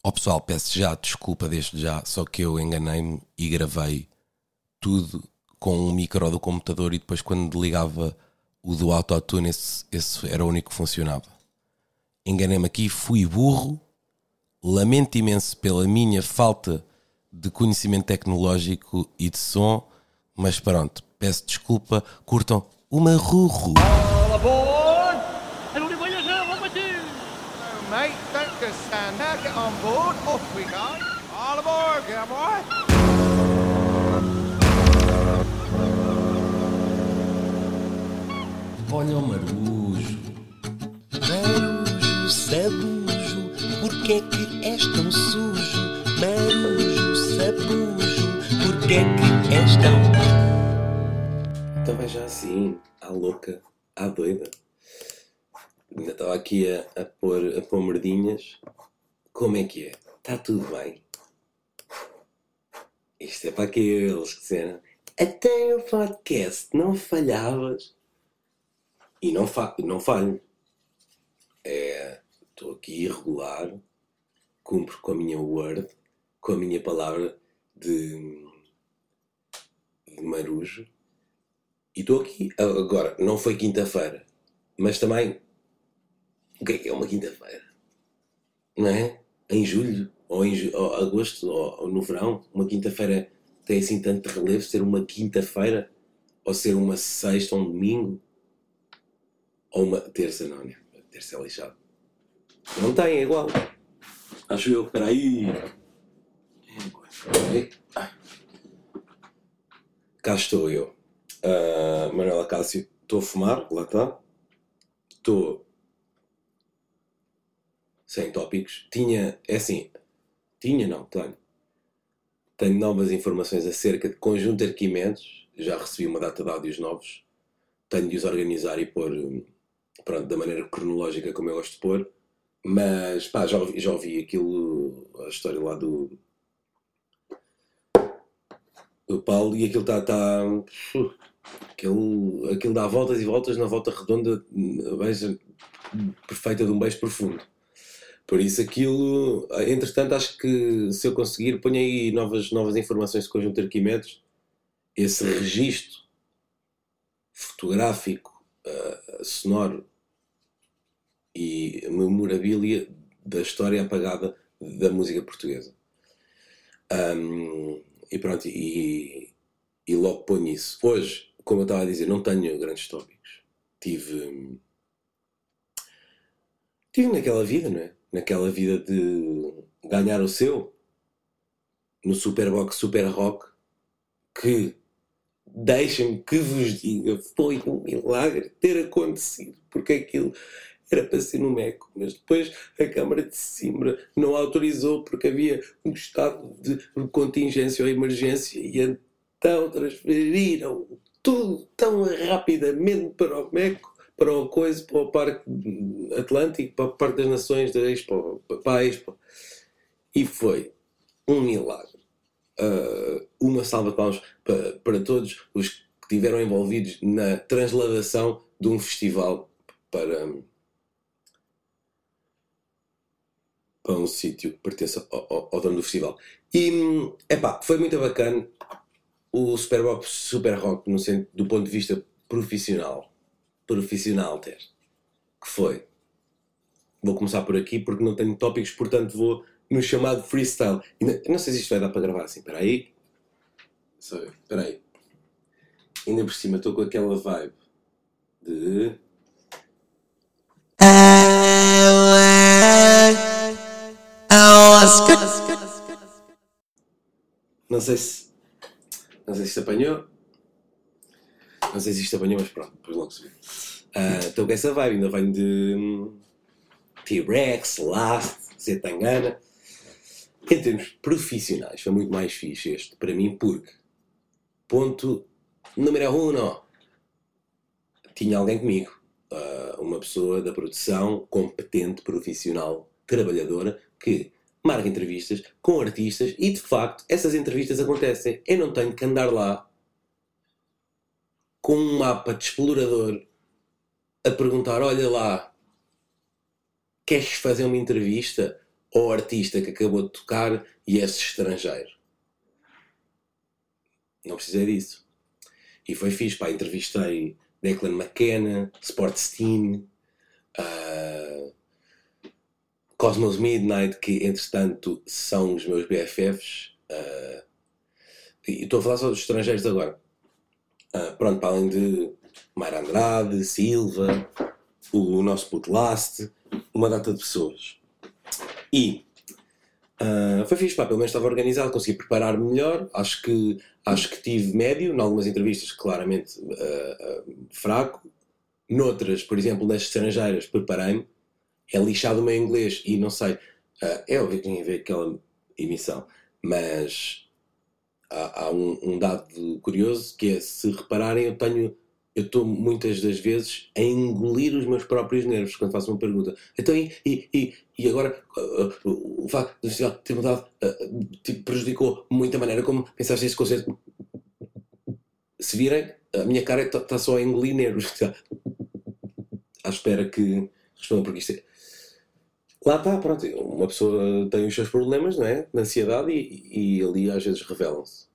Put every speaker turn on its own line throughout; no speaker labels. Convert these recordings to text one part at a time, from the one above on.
Pessoal, peço já desculpa desde já, só que eu enganei-me e gravei tudo com um micro do computador e depois quando ligava o do autotune, esse era o único que funcionava. Enganei-me aqui, fui burro, lamento imenso pela minha falta de conhecimento tecnológico e de som, mas pronto, peço desculpa, curtam o marrurro.
All aboard! It'll be your self,
Oh, mate, don't just stand there. Get on board. Off we go. All aboard, get on boy.
Olha o marujo.
Marujo, sabujo, porquê é que és tão sujo? Marujo, sabujo, porquê é que és tão...
Então vai já assim, à louca, à doida. Ainda estava aqui a pôr merdinhas. Como é que é? Está tudo bem? Isto é para aqueles que disseram até o podcast não falhavas. E não falho. Estou aqui irregular, cumpro com a minha word, com a minha palavra de marujo. E estou aqui. Agora, não foi quinta-feira, mas também, o que é uma quinta-feira? Não é? Em julho, ou em agosto, ou no verão, uma quinta-feira tem assim tanto relevo ser uma quinta-feira, ou ser uma sexta ou um domingo, ou uma terça, não, né? Terça é lixado. Não tem, é igual. Acho eu, peraí. Cá estou eu. Manuela Cássio, estou a fumar, lá está. Estou sem tópicos. Tenho. Tenho novas informações acerca de conjunto de Arquimedes. Já recebi uma data de áudios novos. Tenho de os organizar e pôr, pronto, da maneira cronológica como eu gosto de pôr. Mas, pá, já ouvi aquilo, a história lá do Paulo, e aquilo está aquilo dá voltas e voltas na volta redonda, beijo, perfeita de um beijo profundo. Por isso aquilo, entretanto, acho que se eu conseguir, ponho aí novas informações de conjunto de Arquimedes, esse registro fotográfico, sonoro e memorabilia da história apagada da música portuguesa. E pronto, e logo ponho isso. Hoje, como eu estava a dizer, não tenho grandes tópicos. Tive naquela vida, não é? Naquela vida de ganhar o seu no Superbox Super Rock, que, deixem-me que vos diga, foi um milagre ter acontecido, porque aquilo era para ser no Meco, mas depois a Câmara de Sesimbra não autorizou porque havia um estado de contingência ou emergência e então transferiram tudo tão rapidamente para o Meco, para o Parque Atlântico, para o Parque das Nações, da Expo, para a Expo. E foi um milagre. Uma salva de palmas para todos os que estiveram envolvidos na transladação de um festival para um sítio que pertence ao dono do festival. E, foi muito bacana o Superbox Super Rock do ponto de vista profissional, que foi. Vou começar por aqui porque não tenho tópicos, portanto vou no chamado freestyle. Não sei se isto vai dar para gravar assim. Espera aí. Ainda por cima estou com aquela vibe de... Não sei se isto apanhou. Não sei se isto apanhou, mas pronto, depois logo se vê. Estou com essa vibe, ainda venho de T-Rex, Last, Zetangana. Em termos profissionais, foi muito mais fixe este, para mim, porque, ponto número 1, tinha alguém comigo, uma pessoa da produção, competente, profissional, trabalhadora, que marca entrevistas com artistas e, de facto, essas entrevistas acontecem. Eu não tenho que andar lá com um mapa de explorador a perguntar, olha lá, queres fazer uma entrevista? ao artista que acabou de tocar e esse estrangeiro. Não precisei disso. E foi fixe, pá, entrevistei Declan McKenna, Sportstein, Cosmos Midnight, que entretanto são os meus BFFs, e estou a falar só dos estrangeiros agora. Pronto, para além de Mayra Andrade, Silva, o nosso puto Last, uma data de pessoas. E foi fixe, pá, pelo menos estava organizado, consegui preparar-me melhor. Acho que tive médio, em algumas entrevistas claramente fraco. Noutras, por exemplo, nas estrangeiras, preparei-me. É lixado o meu inglês e não sei, é óbvio que tinha a ver aquela emissão, mas há um dado curioso que é, se repararem, eu estou muitas das vezes a engolir os meus próprios nervos quando faço uma pergunta. Então, e agora o facto de ter mudado prejudicou muito a maneira como pensaste este conceito. Se virem, a minha cara está só a engolir nervos. À espera que respondam, porque isto é... Lá está, pronto, uma pessoa tem os seus problemas, não é? De ansiedade e ali às vezes revelam-se.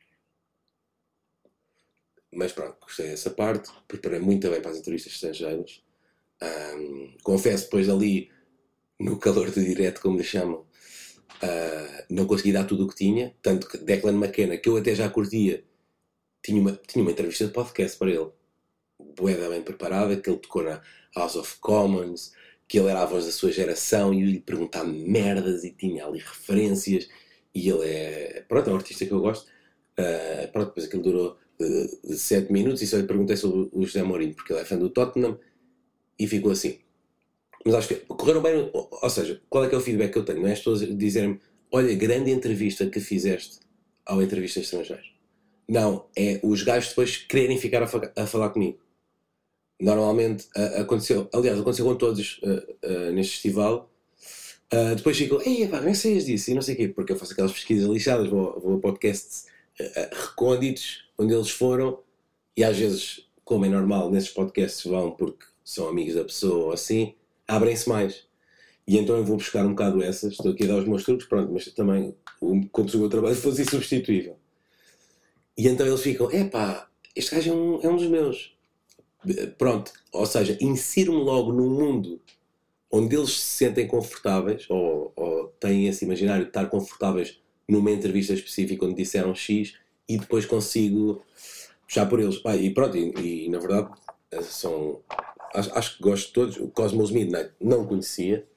Mas pronto, gostei dessa parte, preparei muito bem para as entrevistas estrangeiras. Confesso, depois ali, no calor do direto, como lhe chamam, não consegui dar tudo o que tinha. Tanto que Declan McKenna, que eu até já curtia, tinha uma entrevista de podcast para ele. Bué bem preparada, que ele tocou na House of Commons, que ele era a voz da sua geração e eu lhe perguntava merdas e tinha ali referências. E ele é um artista que eu gosto. Pronto, depois aquilo durou 7 minutos e só lhe perguntei sobre o José Mourinho, porque ele é fã do Tottenham e ficou assim. Mas acho que correram bem, ou seja, qual é que é o feedback que eu tenho? Não é as pessoas dizerem-me, olha, grande entrevista que fizeste ao entrevista estrangeiro. Não, é os gajos depois quererem ficar a falar comigo. Normalmente aconteceu com todos neste festival. Depois ficam, ei, pá, nem sei disso e não sei o quê, porque eu faço aquelas pesquisas lixadas, vou a podcasts recônditos onde eles foram, e às vezes, como é normal, nesses podcasts vão porque são amigos da pessoa ou assim, abrem-se mais. E então eu vou buscar um bocado essas, estou aqui a dar os meus truques, pronto, mas também como se o meu trabalho fosse insubstituível. E então eles ficam, epá, este gajo é um dos meus. Pronto, ou seja, insiro-me logo num mundo onde eles se sentem confortáveis, ou têm esse imaginário de estar confortáveis numa entrevista específica onde disseram X, e depois consigo puxar por eles. E pronto, e na verdade acho que gosto de todos. O Cosmos Midnight não conhecia,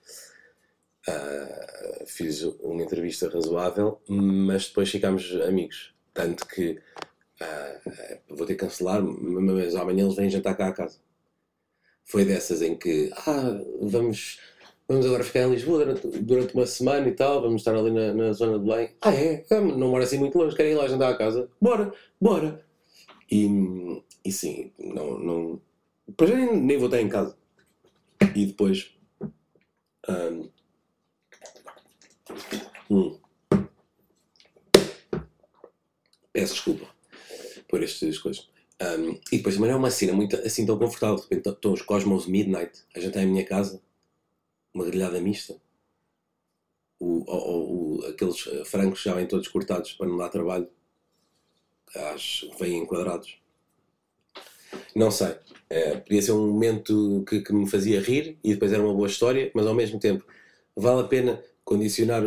fiz uma entrevista razoável, mas depois ficámos amigos, tanto que vou ter que cancelar, mas amanhã eles vêm jantar cá à casa. Foi dessas em que vamos agora ficar em Lisboa durante uma semana e tal, vamos estar ali na zona de Belém. Não moro assim muito longe, querem ir lá jantar à casa? Bora! E sim, não depois nem vou estar em casa. E depois peço desculpa por estas coisas. E depois também não é uma cena muito assim tão confortável. De repente estão os Cosmos Midnight a jantar em minha casa, uma grelhada mista, aqueles frangos já vêm todos cortados para não dar trabalho, acho que vêm enquadrados. Não sei, podia ser um momento que me fazia rir e depois era uma boa história, mas ao mesmo tempo vale a pena condicionar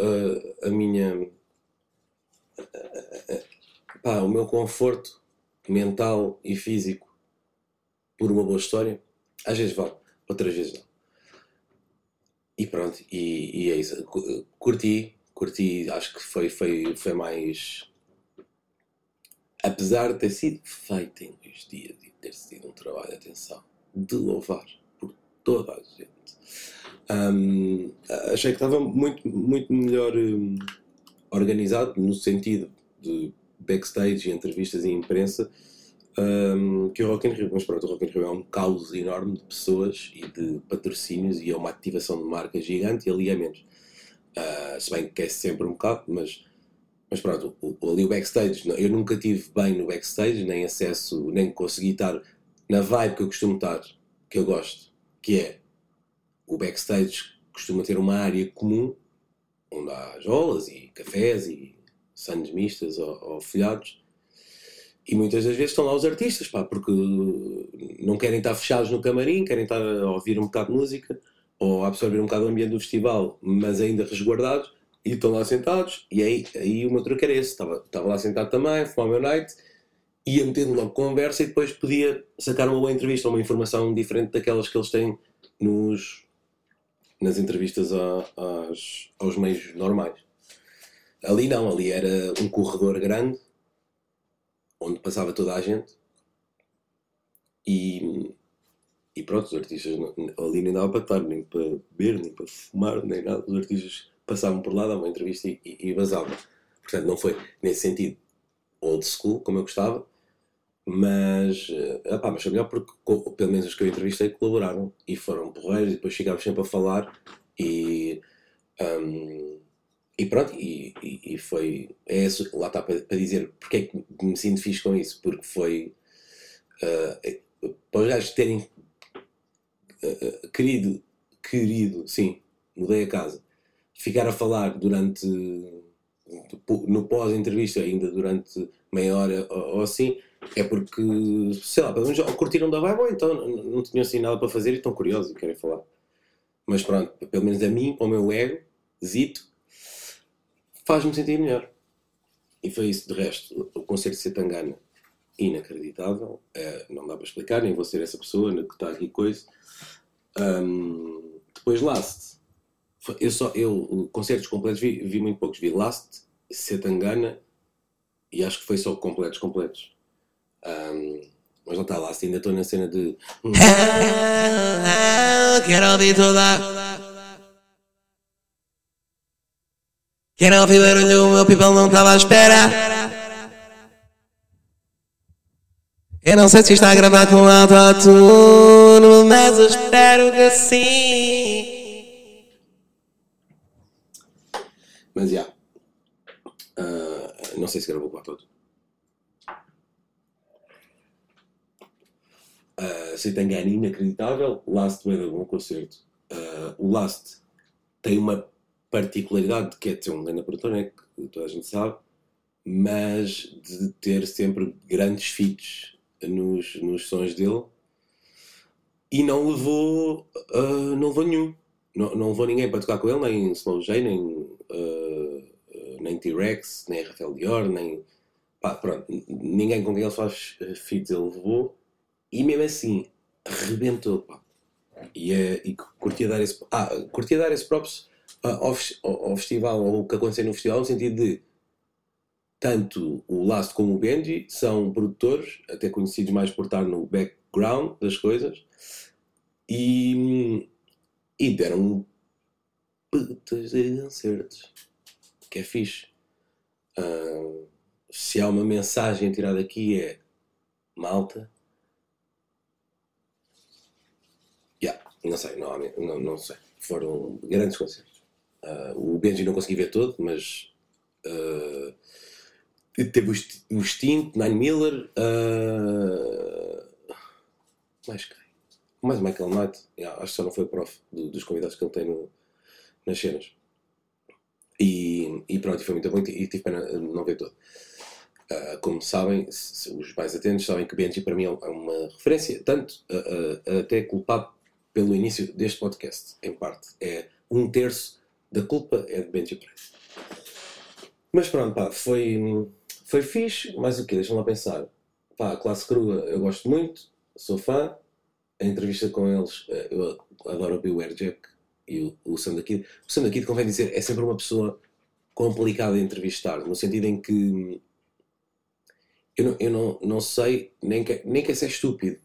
o meu conforto mental e físico por uma boa história? Às vezes vale, outras vezes não. E pronto, e é isso. Curti, acho que foi mais, apesar de ter sido feito em 2 dias e ter sido um trabalho de atenção, de louvar por toda a gente. Achei que estava muito, muito melhor organizado, no sentido de backstage e entrevistas e imprensa, que o Rock in Rio. Mas pronto, o Rock in Rio é um caos enorme de pessoas e de patrocínios e é uma ativação de marca gigante e alinhamentos. Se bem que é sempre um bocado, mas pronto, ali o backstage, eu nunca tive bem no backstage, nem acesso, nem consegui estar na vibe que eu costumo estar, que eu gosto, que é o backstage costuma ter uma área comum onde há jolas e cafés e sandes mistas ou folhados. E muitas das vezes estão lá os artistas, pá, porque não querem estar fechados no camarim, querem estar a ouvir um bocado de música ou a absorver um bocado o ambiente do festival, mas ainda resguardados, e estão lá sentados. E aí o meu truque era esse: estava lá sentado também, fumar o meu night, ia metendo logo conversa e depois podia sacar uma boa entrevista, uma informação diferente daquelas que eles têm nas entrevistas aos meios normais. Ali não, ali era um corredor grande onde passava toda a gente e pronto, os artistas ali nem dava para estar, nem para beber, nem para fumar, nem nada. Os artistas passavam por lá, davam uma entrevista e vazavam. Portanto, não foi nesse sentido old school, como eu gostava, mas foi melhor porque pelo menos os que eu entrevistei colaboraram e foram porreiros, e depois chegámos sempre a falar e pronto, e foi. Lá está para dizer porque é que me sinto fixe com isso, porque foi para os gajos terem querido, sim, mudei a casa, ficar a falar durante, no pós-entrevista, ainda durante meia hora ou assim, é porque, sei lá, pelo menos ou curtiram da vibe ou então não tinham assim nada para fazer e estão curiosos e querem falar. Mas pronto, pelo menos a mim, ao meu ego, zito, faz-me sentir melhor. E foi isso. De resto, o concerto de Setangana, inacreditável, não dá para explicar, nem vou ser essa pessoa que está aqui coisa. Depois Last, eu concertos completos vi muito poucos, vi Last, Setangana e acho que foi só completos. Mas não está Last, ainda estou na cena de
quero ouvir toda. Quero ouvir barulho, o meu people não estava à espera. Eu não sei se está a gravar com autotune, mas eu espero que sim.
Mas já. Não sei se gravou com autotune. Setangana inacreditável. Last foi um bom concerto. O Last tem uma particularidade que é ter um grande produtor, né, que toda a gente sabe, mas de ter sempre grandes feats nos sons dele, e não levou nenhum. Não levou ninguém para tocar com ele, nem Slow J, nem T-Rex, nem Rafael Dior, nem pronto, ninguém com quem ele faz feats ele levou, e mesmo assim rebentou, pá. E curtia dar esse props ao festival, ou o que aconteceu no festival, no sentido de tanto o Last como o Benji são produtores, até conhecidos mais por estar no background das coisas, e deram putas de concertos, que é fixe. Se há uma mensagem a tirar daqui é: malta, não sei, não sei, foram grandes concertos. O Benji não consegui ver todo, mas teve o Sting, Nine Miller, mais Michael Knight, acho que só não foi o prof dos convidados que ele tem nas cenas. E pronto, foi muito bom e tive pena de não ver todo. Como sabem, os mais atentos sabem que Benji para mim é uma referência, tanto até culpado pelo início deste podcast, em parte. É 1/3 da culpa é de Benji Pereira. Mas pronto, foi fixe. Mais o quê? Deixa-me lá pensar. A Classe Crua eu gosto muito, sou fã. A entrevista com eles, eu adoro o Beware Jack e o Sam da Kid. O Sam da Kid, convém dizer, é sempre uma pessoa complicada de entrevistar, no sentido em que eu não sei, nem quer ser estúpido,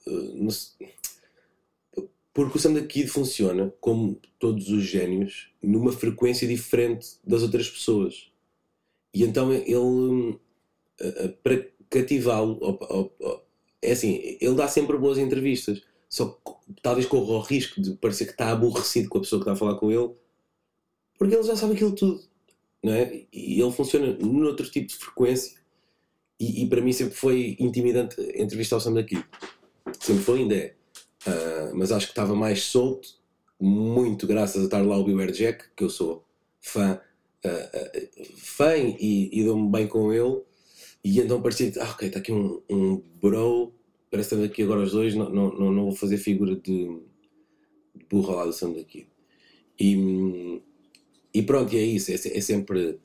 porque o Sam da Kid funciona, como todos os génios, numa frequência diferente das outras pessoas. E então ele, para cativá-lo, é assim, ele dá sempre boas entrevistas, só que talvez corra o risco de parecer que está aborrecido com a pessoa que está a falar com ele, porque ele já sabe aquilo tudo, não é? E ele funciona noutro tipo de frequência, e para mim sempre foi intimidante entrevistar o Sam da Kid. Sempre foi, ainda é. Mas acho que estava mais solto, muito graças a estar lá o Beware Jack, que eu sou fã e dou-me bem com ele. E então parecia que, ok, está aqui um bro, parece que estamos aqui agora os dois, não vou fazer figura de burra lá do Sam daqui. E pronto, e é isso, é sempre,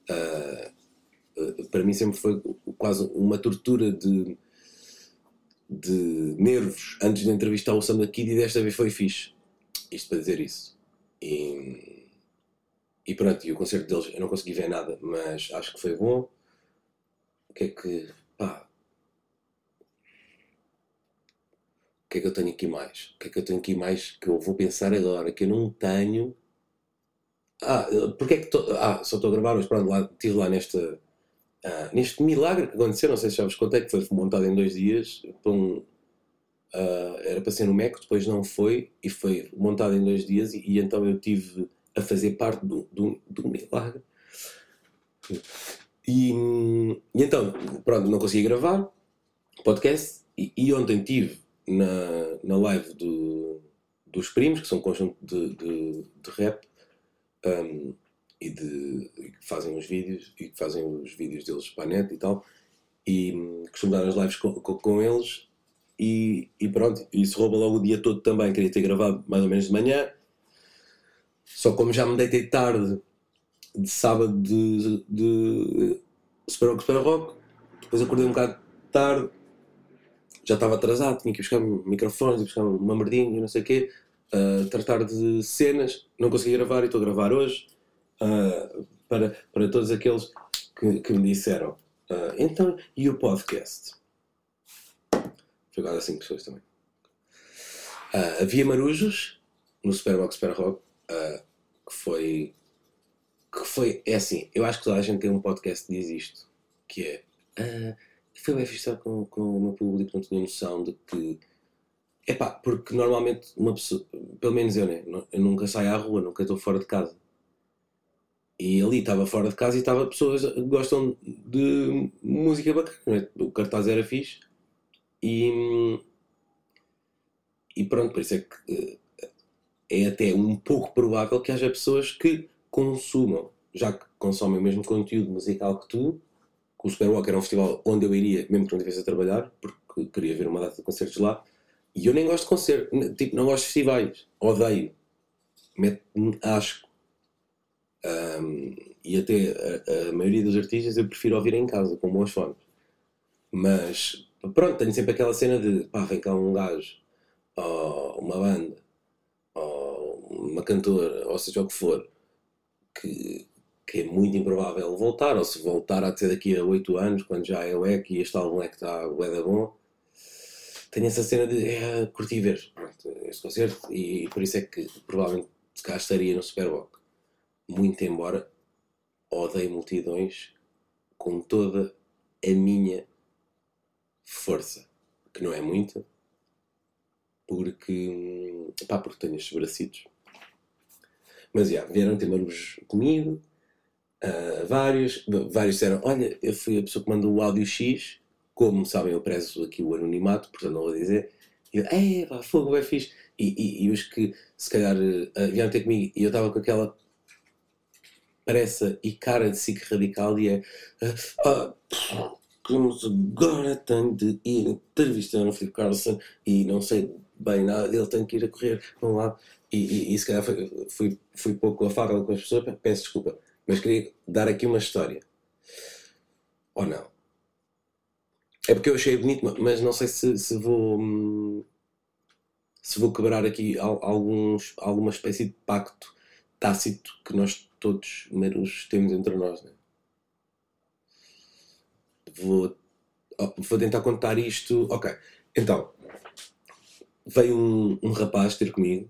para mim sempre foi quase uma tortura de nervos antes de entrevistar o Sam da Kid, e desta vez foi fixe. Isto para dizer isso. E pronto, e o concerto deles eu não consegui ver nada, mas acho que foi bom. O que é que. Pá. O que é que eu tenho aqui mais? O que é que eu tenho aqui mais que eu vou pensar agora? Que eu não tenho. Porque é que só estou a gravar hoje. Pronto, estive lá neste milagre que aconteceu. Não sei se já vos contei, que foi montado em 2 dias. Era para ser no Meco, depois não foi. E foi montado em 2 dias. E então eu tive a fazer parte do milagre. E então, pronto, não consegui gravar podcast. E ontem tive na live dos Primos, que são um conjunto de rap, e que fazem os vídeos, e que fazem os vídeos deles para a net e tal, e costumo dar as lives com eles, e pronto, isso rouba logo o dia todo também. Queria ter gravado mais ou menos de manhã, só como já me deitei tarde de sábado de Super Rock, depois acordei um bocado tarde, já estava atrasado, tinha que ir buscar microfones, buscar uma merdinha e não sei o quê, tratar de cenas, não consegui gravar e estou a gravar hoje, para todos aqueles que me disseram, então, e o podcast? Foi quase 5 pessoas também. Havia marujos no Superbox Super Rock, que foi, é assim, eu acho que toda a gente tem um podcast que diz isto, que é, foi bem fixe estar com o meu público, não tinha noção de que, porque normalmente uma pessoa, pelo menos eu, né, eu nunca saio à rua, nunca estou fora de casa, e ali estava fora de casa e estava pessoas que gostam de música bacana, né? O cartaz era fixe, e pronto, por isso é que é até um pouco provável que haja pessoas que consumam, já que consomem o mesmo conteúdo musical que tu. Que o Superwalk era um festival onde eu iria, mesmo que não estivesse a trabalhar, porque queria ver uma data de concertos lá, e eu nem gosto de concertos, tipo, não gosto de festivais, odeio, mete-me asco, e até a maioria dos artistas eu prefiro ouvir em casa, com bons fones, mas pronto, tenho sempre aquela cena de, vem cá um gajo, ou uma banda, ou uma cantora, ou seja o que for, que é muito improvável voltar, ou se voltar a ser daqui a 8 anos, quando já é o EC e este álbum é que está bué da bom. Tenho essa cena de curtir ver, pronto, este concerto, e por isso é que provavelmente se cá estaria no Superbock. Muito embora odeie multidões com toda a minha força, que não é muita, porque tenho estes bracitos. Mas vieram ter marujos comigo, vários disseram, olha, eu fui a pessoa que mandou o áudio X, como sabem eu prezo aqui o anonimato, portanto não vou dizer, e eu, fogo, é fixe, e os que se calhar vieram ter comigo, e eu estava com aquela pressa e cara de SIC radical, e agora tenho de ir entrevistar o Filipe Carlson, e não sei bem nada dele, tenho que ir a correr para um lado, e se calhar fui pouco afável com as pessoas, peço desculpa, mas queria dar aqui uma história. Ou não? É porque eu achei bonito, mas não sei se vou quebrar aqui alguma espécie de pacto tácito que nós todos meros temos entre nós, né? Vou tentar contar isto. Ok, então veio um rapaz ter comigo,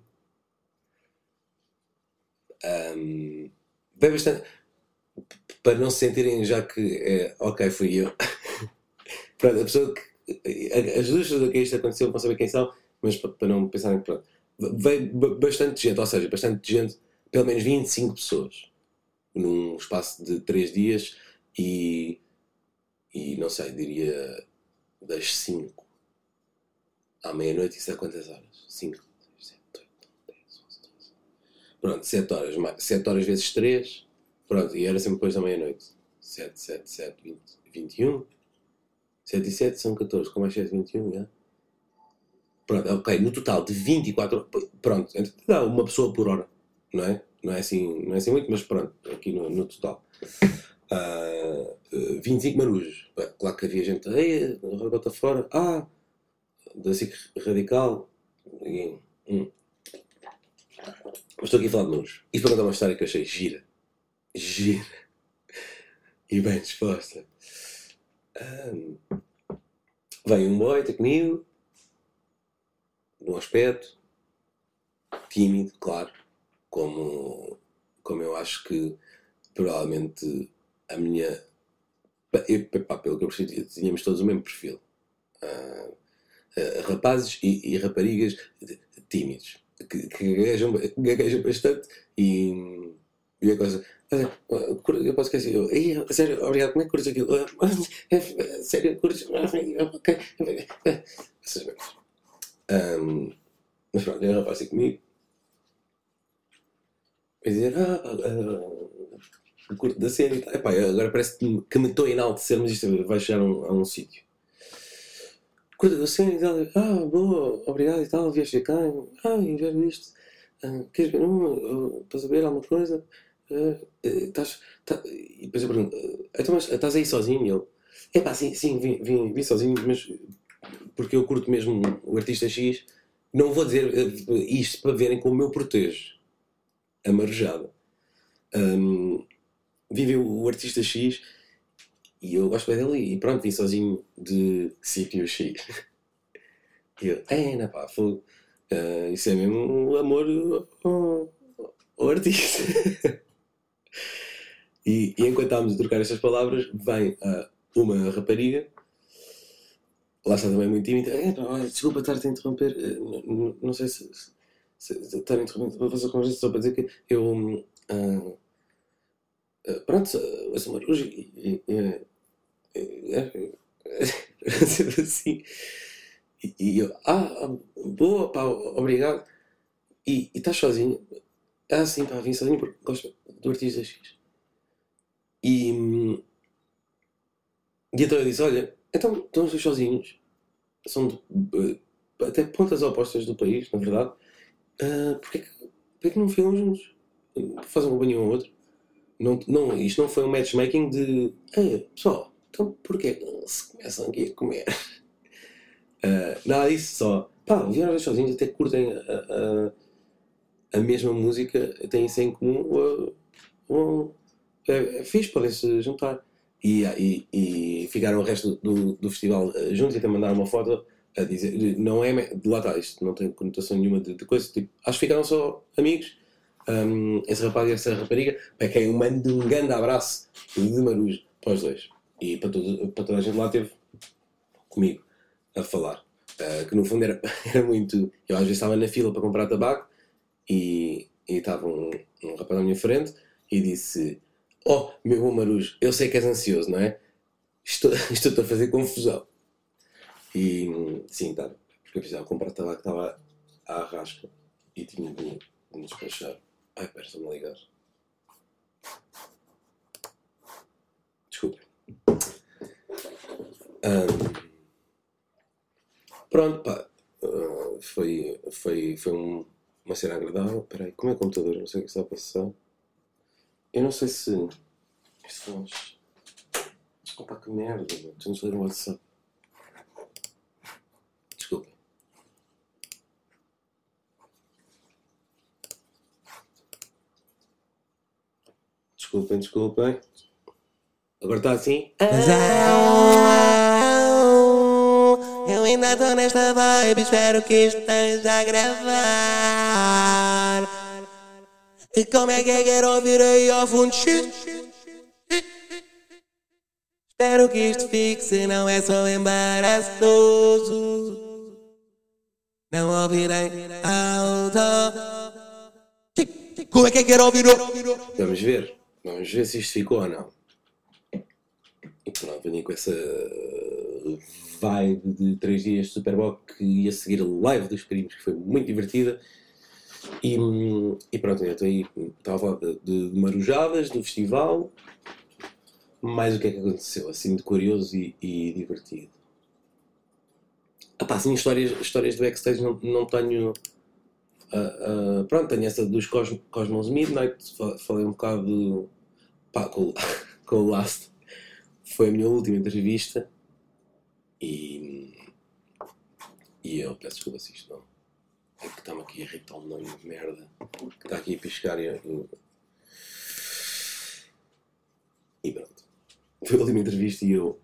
veio bastante, para não se sentirem já que ok, fui eu. Pronto, a pessoa que as duas pessoas a quem isto aconteceu vão saber quem são, mas para não pensarem que pronto, veio bastante gente, ou seja, bastante gente, pelo menos 25 pessoas num espaço de 3 dias, e não sei, diria das 5 à meia-noite. Isso é quantas horas? 5, 6, 7, 8, 9, 10, 11, 12. Pronto, 7 horas. 7 horas vezes 3. Pronto, e era sempre depois da meia-noite. 7, 7, 7, 20, 21. 7 e 7 são 14. Com mais 7, 21, já. Pronto, ok. No total de 24 horas. Pronto, dá uma pessoa por hora. Não é? Não é assim muito, mas pronto. Aqui no total. 25 marujos. Claro que havia gente. Ei, bota fora. Da SIC Radical. Mas estou aqui a falar de marujos. Isto para contar uma história que eu achei gira. E bem disposta. Vem um boy ter comigo. De um aspecto. Tímido, claro. Como eu acho que provavelmente a minha. Pelo que eu percebi, tínhamos todos o mesmo perfil. Rapazes e raparigas tímidos. Que gaguejam bastante e a coisa. Eu posso esquecer. Sério, obrigado, como é que curtes aquilo? Sério, curtes? Ok. Mas pronto, o rapaz assim comigo. Vai dizer, curto da cena e tal. Epá, agora parece que me estou a enaltecer, mas isto vai chegar a um sítio. Curto da cena e tal. Boa, obrigado e tal, vieste cá. Invejo isto. Queres ver uma? Estás a ver alguma coisa? E depois eu pergunto, então, mas estás aí sozinho? E ele, epá, sim, vim sozinho, mas porque eu curto mesmo o artista X. Não vou dizer isto para verem como eu protejo a marejada. Vive o artista X e eu gosto bem dele e pronto, vim sozinho de sítio X. E eu, pá, fogo. Isso é mesmo o amor ao artista. E enquanto estávamos a trocar estas palavras, vem uma rapariga, lá está também muito tímida. Desculpa estar-te a interromper, não sei se estar a interromper, vou fazer conversa só para dizer que eu pronto, eu sou marujo e assim. E eu, boa, pá, obrigado. E estás sozinho? Sim, pá, vim sozinho porque gosto do artista X. E então eu disse, olha, então estão os dois sozinhos. São até pontas opostas do país, na verdade. Porquê que não ficam juntos? Fazem um companhia um ao outro. Não, isto não foi um matchmaking de pessoal, então porquê que não se começam aqui a comer? Nada disso, só vieram dois sozinhos, até que curtem a mesma música, têm isso em comum, é fixe, podem-se juntar. E ficaram o resto do festival juntos e até mandaram uma foto a dizer, não é, lá está, isto não tem conotação nenhuma de coisa, tipo, acho que ficaram só amigos. Esse rapaz e essa rapariga, para quem eu mando um grande abraço de marujo para os dois e para toda a gente lá teve comigo a falar, que no fundo era muito, eu às vezes estava na fila para comprar tabaco e estava um rapaz à minha frente e disse, meu bom marujo, eu sei que és ansioso, não é? Estou-te a fazer confusão. E sim, tá, porque eu precisava comprar tabaco, estava à arrasca e tinha de me despachar. Espera, estou-me a ligar. Desculpe. Pronto, pá. Foi uma cena agradável. Espera aí, como é o computador? Não sei o que está a passar. Eu não sei se... Desculpa, que merda. Temos de ler o WhatsApp. Desculpa. Desculpem. Agora está assim?
Mas eu ainda estou nesta vibe, espero que isto esteja a gravar. E como é que quero ouvir aí ao fundo? Espero que isto fique, se não é só embaraçoso. Não ouvirei alto. Como é que quero ouvir?
Vamos ver se isto ficou ou não. E pronto, venho com essa vibe de 3 dias de Superboc que ia seguir a live dos primos, que foi muito divertida. E pronto, eu aí estava a falar de marujadas, do festival. Mais o que é que aconteceu, assim, de curioso e divertido. Assim, histórias do backstage não tenho. Pronto, tenho essa dos Cosmos Midnight. Falei um bocado com o Last. Foi a minha última entrevista. E eu peço desculpa se isto não. É que está-me aqui a irritar um nome de merda. Que está aqui a piscar e pronto. Foi a última entrevista e eu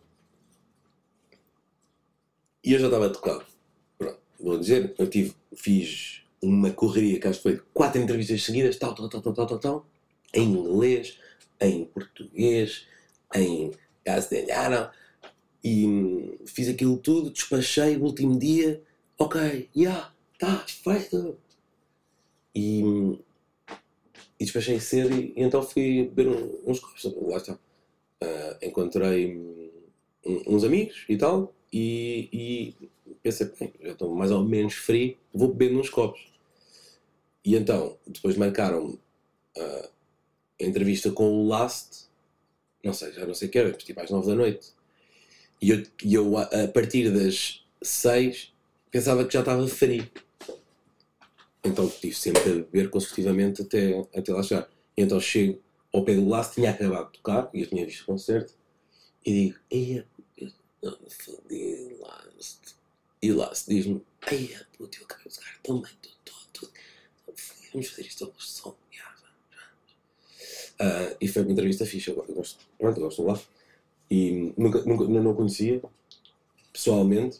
já estava tocado. Pronto, vou dizer, fiz uma correria que acho que foi 4 entrevistas seguidas, tal, em inglês, em português, em castelhano, e fiz aquilo tudo, despachei o último dia, ok, tá feito. E despachei cedo e então fui beber uns copos, lá está. Encontrei uns amigos e tal, e pensei, bem, já estou mais ou menos frio, vou beber uns copos. E então, depois marcaram a entrevista com o Last, já não sei o que era, tipo às 9 da noite. E eu a partir das 6 pensava que já estava frio. Então estive sempre a beber consecutivamente até lá chegar. E então chego ao pé do Last, tinha acabado de tocar, e eu tinha visto o concerto, e digo, eu não me fodi, Last. E o Last diz-me, puto, eu acabei de tocar também, tudo. Vamos fazer isto ao som. E foi uma entrevista fixe, eu gosto do Last. E nunca não conhecia, pessoalmente.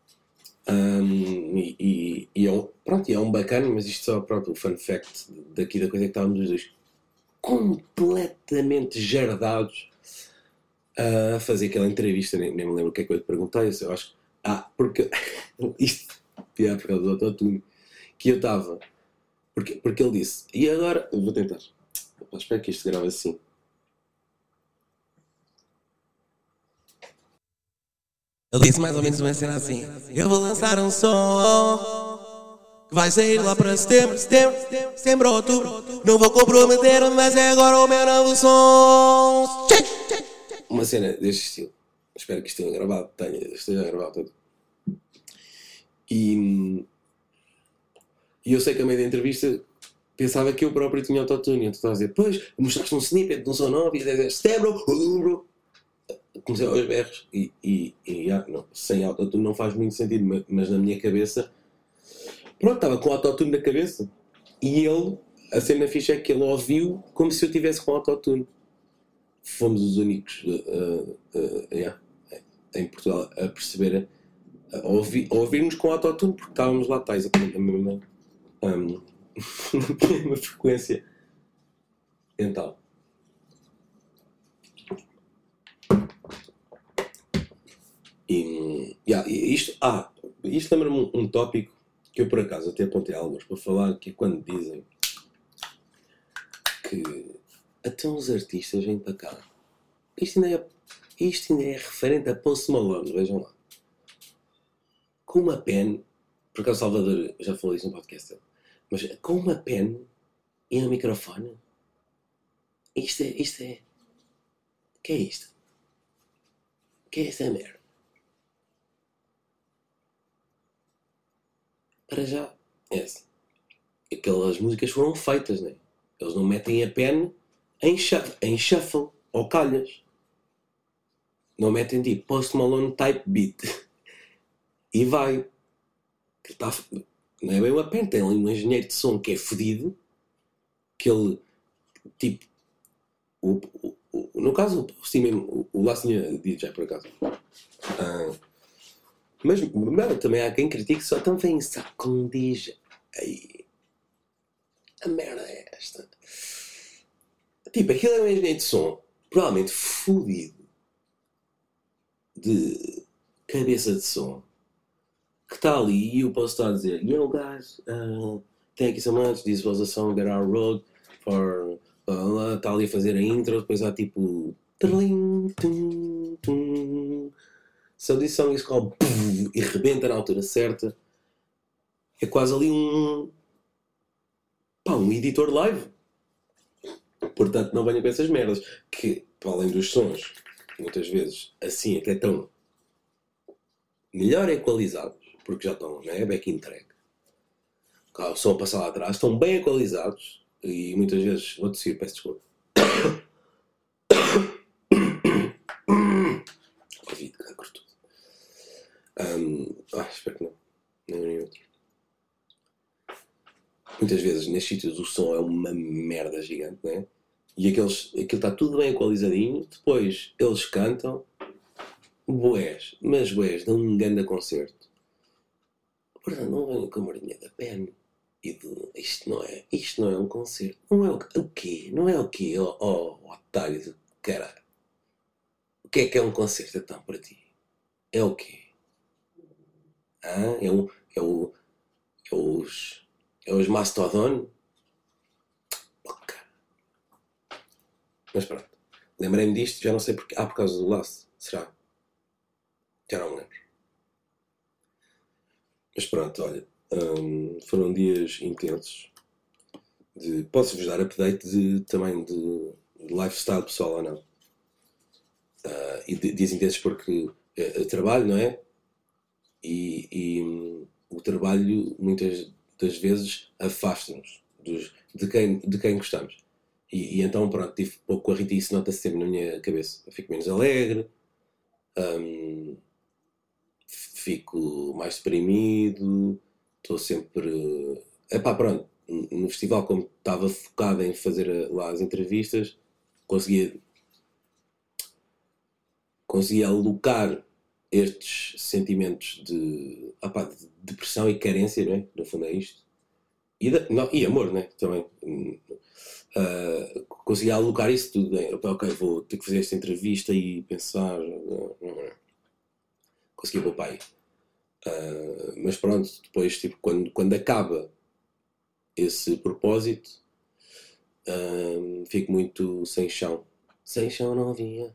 É um bacana, mas isto só o fun fact daqui da coisa é que estávamos os dois completamente jardados a fazer aquela entrevista, nem me lembro o que é que eu te perguntei, eu acho porque isto por causa do autotune que eu estava, porque ele disse, e agora eu vou tentar, espero que isto grave assim.
Ele disse mais ou menos uma cena assim: eu vou lançar um som que vai sair lá para setembro, outubro. Não vou comprometer, mas é agora o meu novo som.
Uma cena deste estilo. Espero que isto esteja gravado tudo. E eu sei que a meio da entrevista pensava que eu próprio tinha autotune. Então estava a dizer, pois, mostraste um snippet de um som novo e a setembro, outubro. Comecei aos berros não, sem autotune não faz muito sentido, mas na minha cabeça, pronto, estava com autotune na cabeça. E a cena ficha é que ele ouviu como se eu estivesse com autotune. Fomos os únicos em Portugal a perceber, a ouvirmos com autotune, porque estávamos lá, está exatamente a mesma mesma frequência. Então, isto lembra-me um tópico que eu por acaso até apontei alguns para falar, que é quando dizem que até uns artistas vêm para cá. Isto ainda é referente a Post Malone, vejam lá. Com uma pen, por acaso Salvador já falou isso no podcast dele, mas com uma pen e um microfone, isto é. O que é isto? O que é esta merda? Para já, aquelas músicas foram feitas, né? Eles não metem a pen em shuffle ou calhas. Não metem tipo Post Malone type beat. E vai. Não é bem uma pen, tem ali um engenheiro de som que é fodido. Que ele, tipo, no caso, sim mesmo, o Last tinha dito já por acaso. Mas também há quem critique só também, sabe, como diz. Aí, a merda é esta. Tipo, aquilo é um engenheiro de som, provavelmente fodido, de cabeça de som, que está ali e eu posso estar a dizer, guys, thank you so much, this was a song that I wrote for... está ali a fazer a intro, depois há tipo... So this song is called... e rebenta na altura certa. É quase ali Pá, um editor live. Portanto, não venham com essas merdas. Que, para além dos sons, muitas vezes, assim, até estão melhor equalizados, porque já estão, não é? Back in track. O som a passar lá atrás, estão bem equalizados. E muitas vezes, vou tossir, peço desculpa. Covid, cancro, tudo. Espero que não. Nem outro. Muitas vezes, nestes sítios, o som é uma merda gigante, não é? E aquilo está tudo bem equalizadinho. Depois, eles cantam. Mas bués, dão um grande concerto. Portanto, não venham com a marinha da pen. E isto não é um concerto. Não é o quê? Não é o quê? Otário do caralho. O que é um concerto então para ti? É o quê? É os Mastodon? Ok. Mas pronto. Lembrei-me disto, já não sei porquê. Por causa do laço. Será? Já não me lembro. Mas pronto, olha. Foram dias intensos. Posso-vos dar update também de lifestyle pessoal ou não? E dias intensos porque trabalho, não é? E o trabalho muitas das vezes afasta-nos de quem gostamos. E então pronto, tive pouco com a Rita e isso nota-se sempre na minha cabeça. Eu fico menos alegre, fico mais deprimido, estou sempre... pronto, no festival, como estava focado em fazer lá as entrevistas, conseguia alocar estes sentimentos de depressão e carência, não é? No fundo é isto. E amor, não é? Também. Conseguia alocar isso tudo bem. Ok, vou ter que fazer esta entrevista e pensar. Consegui poupar aí. Mas pronto, depois, tipo, quando acaba esse propósito, fico muito sem chão. Sem chão não havia.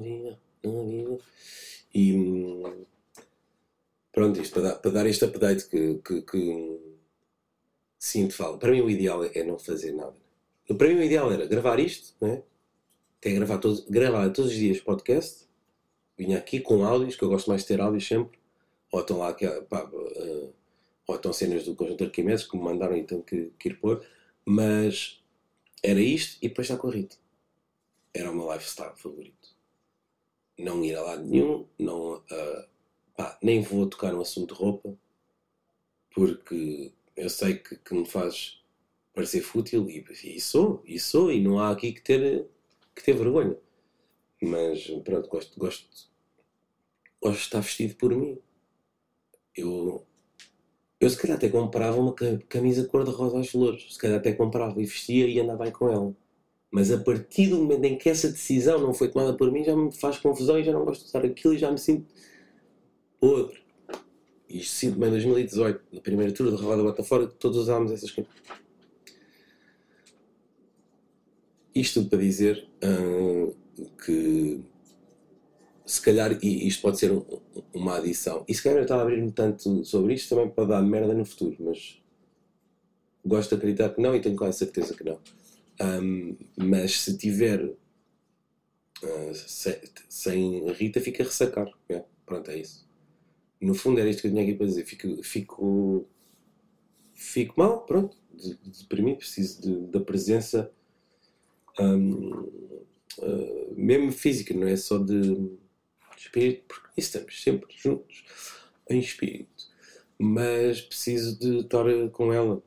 E pronto, isto para dar este update que sinto falta. Para mim o ideal é não fazer nada. Para mim o ideal era gravar isto, não é? Até gravar todos os dias podcast. Vinha aqui com áudios, que eu gosto mais de ter áudios sempre. Ou estão lá, ou estão cenas do Conjunto Arquimedes que me mandaram e tenho que ir pôr. Mas era isto e depois está com a Rita. Era o meu lifestyle favorito. Não ir a lado nenhum, nem vou tocar no assunto de roupa, porque eu sei que me faz parecer fútil e sou, e não há aqui que ter vergonha. Mas pronto, gosto de estar vestido por mim. Eu se calhar até comprava uma camisa cor-de-rosa às flores, se calhar até comprava e vestia e andava aí com ela. Mas a partir do momento em que essa decisão não foi tomada por mim, já me faz confusão e já não gosto de usar aquilo e já me sinto podre. Isto sinto-me em 2018, na primeira tour de Ravada Bota Fora, que todos usávamos essas coisas. Isto tudo para dizer que se calhar, e isto pode ser uma adição, e se calhar eu estava a abrir-me tanto sobre isto também para dar merda no futuro, mas gosto de acreditar que não e tenho quase certeza que não. Mas se tiver sem a Rita, fica a ressacar. Pronto, é isso. No fundo era isto que eu tinha aqui para dizer. Fico mal, pronto, deprimido, preciso da presença mesmo física, não é só de espírito, porque estamos sempre juntos em espírito, mas preciso de estar com ela.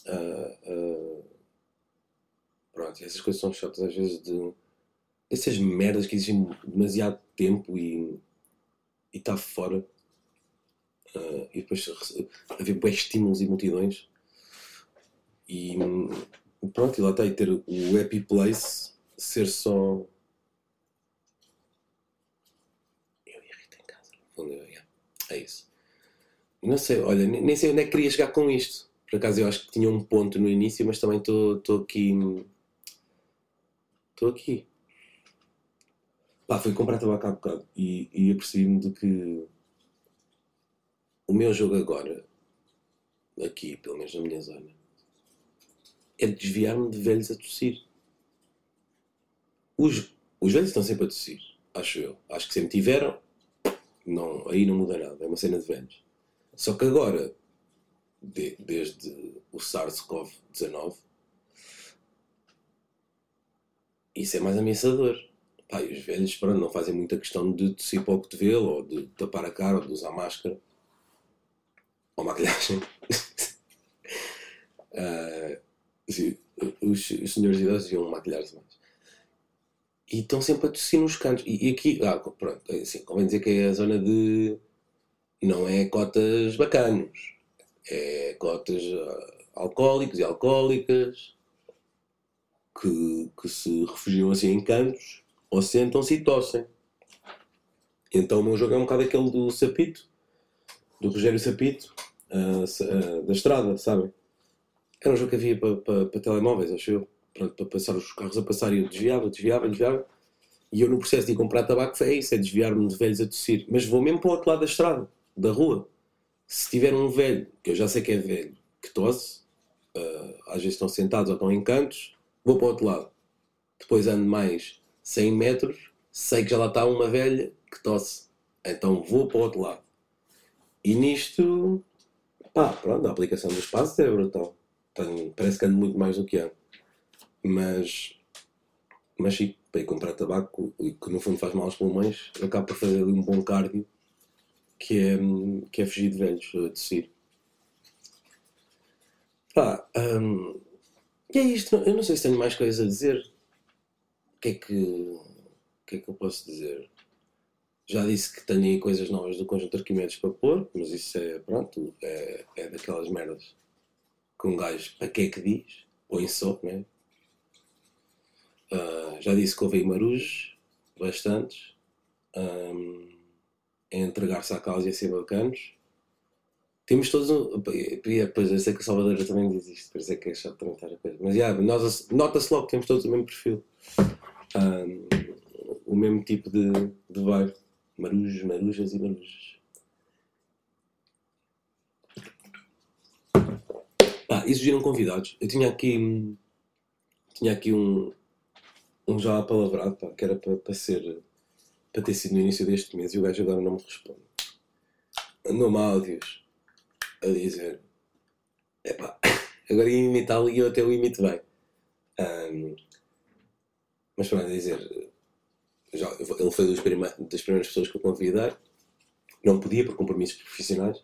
Pronto, essas coisas são chatas às vezes essas merdas que exigem demasiado tempo e está fora. E depois haver bué estímulos e multidões. E pronto, e lá está, e ter o happy place ser só eu e a Rita em casa. É isso. Não sei, olha, nem sei onde é que queria chegar com isto. Por acaso eu acho que tinha um ponto no início, mas também estou aqui. Estou aqui. Fui comprar tabaco há bocado e apercebi-me de que o meu jogo agora, aqui, pelo menos na minha zona, é desviar-me de velhos a tossir. Os velhos estão sempre a tossir, acho eu. Acho que sempre tiveram. Não, aí não muda nada, é uma cena de velhos. Só que agora, desde o SARS-CoV-19, isso é mais ameaçador. Pá, e os velhos, pronto, não fazem muita questão de tossir para o cotovelo, ou de tapar a cara, ou de usar máscara. Ou maquilhagem. Os senhores idosos iam maquilhar-se mais. E estão sempre a tossir nos cantos. E aqui, pronto, assim, convém dizer que é a zona de... Não é cotas bacanos. É cotas alcoólicos e alcoólicas que se refugiam assim em cantos, ou sentam-se e tossem. Então o meu jogo é um bocado aquele do Sapito, do Rogério Sapito, da estrada, sabem? Era um jogo que havia para telemóveis, acho eu. Pronto, para passar os carros a passar, e eu desviava. E eu, no processo de ir comprar tabaco, é isso, é desviar-me de velhos a tossir. Mas vou mesmo para o outro lado da estrada, da rua. Se tiver um velho, que eu já sei que é velho, que tosse, às vezes estão sentados ou estão em cantos, vou para o outro lado. Depois ando mais 100 metros, sei que já lá está uma velha que tosse. Então vou para o outro lado. E nisto, pronto, a aplicação dos passos é brutal. Parece que ando muito mais do que ando. Mas sim, para ir comprar tabaco, e que no fundo faz mal aos pulmões, eu acabo por fazer ali um bom cardio, que é fugir de velhos, a tossir. E é isto. Eu não sei se tenho mais coisas a dizer. O que é que eu posso dizer? Já disse que tenho aí coisas novas do conjunto de Arquimedes para pôr, mas isso é, pronto, é daquelas merdas que um gajo, a que é que diz? Põe só, né? Já disse que houve aí marujos, bastantes, a entregar-se à causa e a ser bacanos. Temos todos Pois eu sei que o Salvador também diz isto, por isso é que é chato também estar a coisa. Mas nota-se logo que temos todos o mesmo perfil. O mesmo tipo de vibe. Marujos, marujas e marujas. E surgiram convidados. Eu tinha aqui um já apalavrado, que era para ter sido no início deste mês, e o gajo agora não me responde. Andou-me áudios a dizer, agora ia imitá-lo e eu até o imito bem. Mas pronto, a dizer, ele foi das primeiras pessoas que eu convidei, não podia por compromissos profissionais,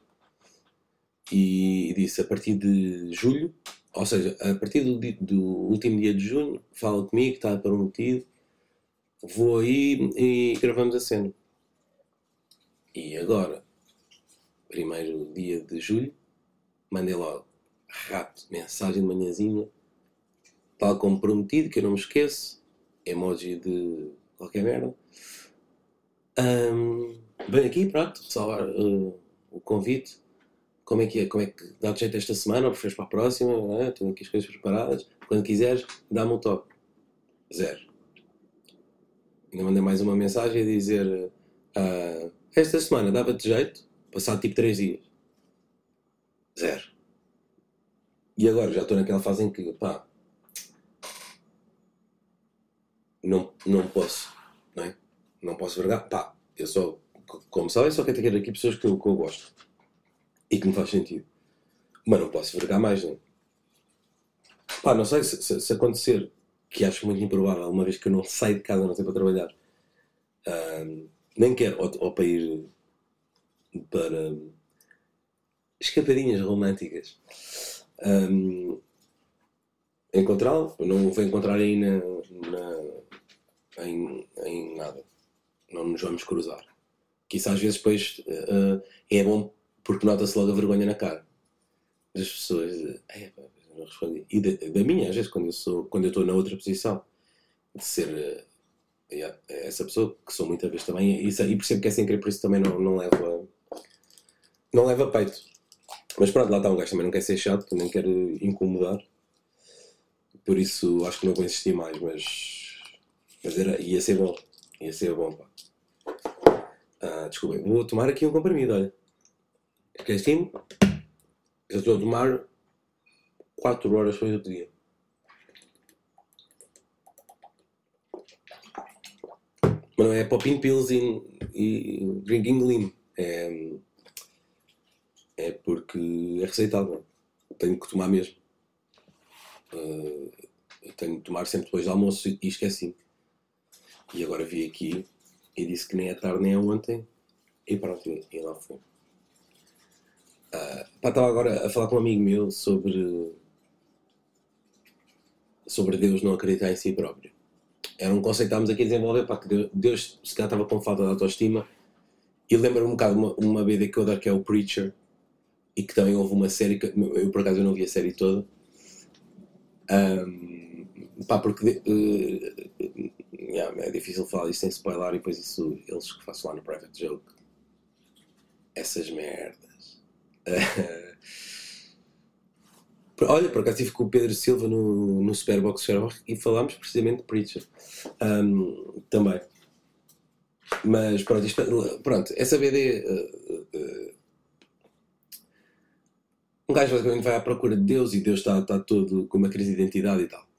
e disse, a partir de julho, ou seja, a partir do último dia de junho, fala comigo, está prometido, vou aí e gravamos a cena. E agora, primeiro dia de julho, mandei logo mensagem de manhãzinha, tal como prometido, que eu não me esqueço, emoji de qualquer merda. Bem aqui, pronto, salvar o convite. Como é que dá de jeito esta semana, ou preferes para a próxima? Tenho aqui as coisas preparadas. Quando quiseres, dá-me um toque. 0. Ainda mandei mais uma mensagem a dizer, esta semana dava-te jeito, passado tipo 3 dias. 0. E agora já estou naquela fase em que, não posso, não é? Não posso vergar. Eu só, como sabem, só quero ter aqui pessoas que eu gosto e que me faz sentido. Mas não posso vergar mais, não é? Não sei se acontecer, que acho muito improvável, uma vez que eu não saio de casa, não sei para trabalhar, nem quero, ou para ir para escapadinhas românticas, encontrá-lo, não o vou encontrar aí em nada, não nos vamos cruzar, que isso às vezes depois é bom, porque nota-se logo a vergonha na cara das pessoas. Não respondi. E da minha, às vezes, quando eu estou na outra posição, de ser essa pessoa, que sou muitas vezes também, e percebo que é sem querer, por isso também não leva a peito. Mas pronto, lá está um gajo, também não quer ser chato, também quer incomodar, por isso acho que não vou insistir mais, mas ia ser bom, desculpem, vou tomar aqui um comprimido, olha, esqueci-me, já estou a tomar 4 horas depois do dia. Mas não é popping pills e drinking lean. É porque é receitado, não é? Tenho que tomar mesmo. Eu tenho que tomar sempre depois do almoço e esqueci. E agora vi aqui e disse que nem é tarde nem é ontem. E pronto, e lá foi. Estava agora a falar com um amigo meu sobre Deus não acreditar em si próprio. Era um conceito que estávamos aqui a desenvolver, que Deus se calhar estava com falta de autoestima. E lembro-me um bocado uma BD que eu dou, que é o Preacher, e que também houve uma série que eu por acaso não vi a série toda. Porque é difícil falar isso sem spoiler, e depois isso eles que façam lá no Private Joke essas merdas. Olha, por acaso estive com o Pedro Silva no Superbox e falámos precisamente de Preacher também. Mas pronto, essa BD um gajo basicamente vai à procura de Deus e Deus está todo com uma crise de identidade e tal.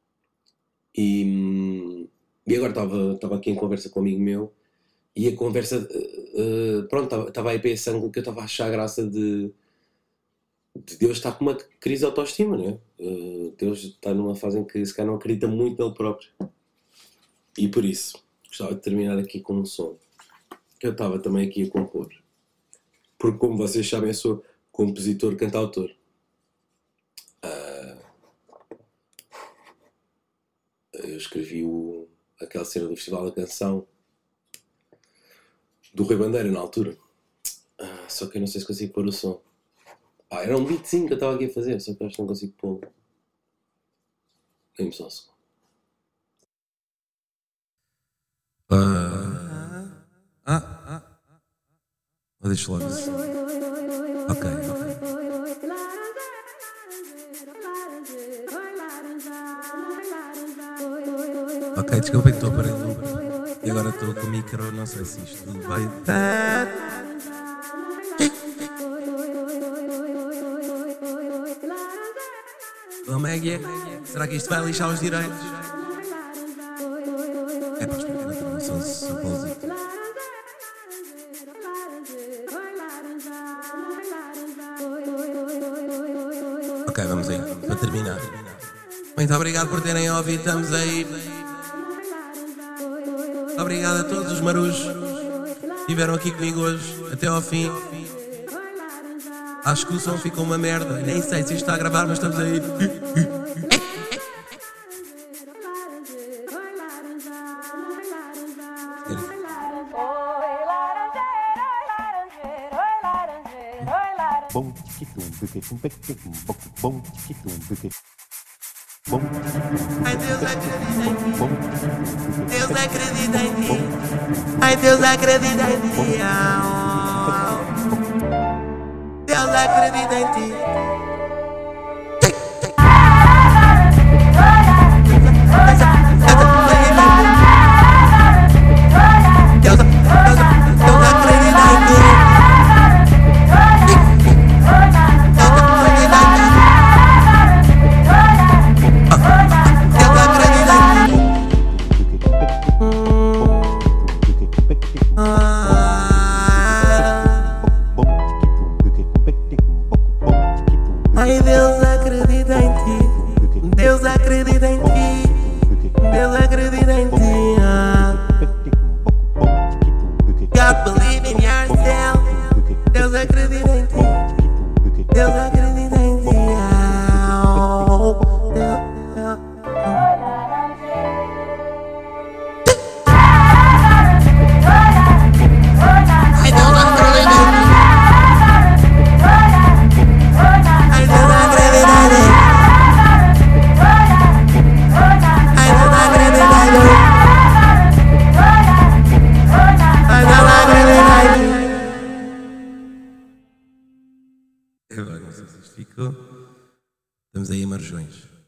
E agora estava aqui em conversa com um amigo meu e a conversa estava aí para esse ângulo que eu estava a achar graça de Deus estar com uma crise de autoestima, não é? Deus está numa fase em que se calhar não acredita muito nele próprio. E por isso gostava de terminar aqui com um som que eu estava também aqui a compor, porque como vocês sabem eu sou compositor, cantautor. Eu escrevi aquela cena do Festival da Canção do Rui Bandeira na altura, só que eu não sei se consigo pôr o som. Era um beatzinho que eu estava aqui a fazer, só que eu acho que não consigo pôr. Dê-me só um segundo.
Deixa logo assim. Ok. Ok, desculpa que estou a parar de Uber. E agora estou com o micro, não sei se isto vai dar. Como é que é? Será que isto vai lixar os direitos? É para explicar a informação supósito. Ok, vamos aí, para terminar. Muito obrigado por terem ouvido, estamos aí. Obrigado a todos os marujos que estiveram aqui comigo hoje, até ao fim. Acho que o som ficou uma merda, nem sei se isto está a gravar, mas estamos aí. Ai, Deus acredita em ti. Deus acredita em ti. Ai, Deus acredita em ti. Deus acredita em ti. Ai, Deus acredita em ti. Deus acredita em ti. Deus acredita em ti. God believe in yourself. Deus acredita em ti. Deus acredita em ti. Agora, não sei se isto ficou. Estamos aí a Marjões.